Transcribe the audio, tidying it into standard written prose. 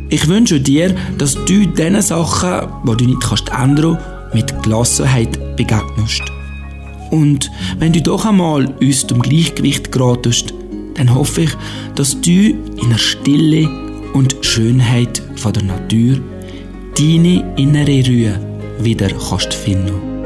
Ich wünsche dir, dass du diesen Sachen, die du nicht ändern kannst, mit Gelassenheit begegnest. Und wenn du doch einmal aus dem Gleichgewicht geratest, dann hoffe ich, dass du in der Stille und Schönheit von der Natur deine innere Ruhe wieder kannst finden.